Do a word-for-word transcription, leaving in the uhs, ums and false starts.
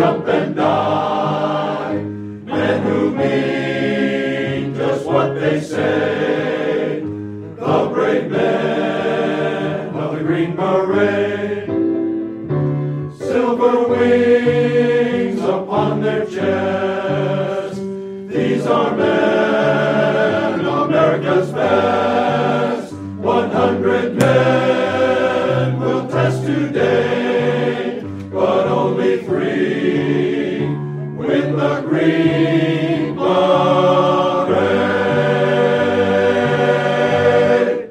jump and die. Men who mean just what they say, the brave men of the Green Beret. Silver wings upon their chests, these are men, America's best.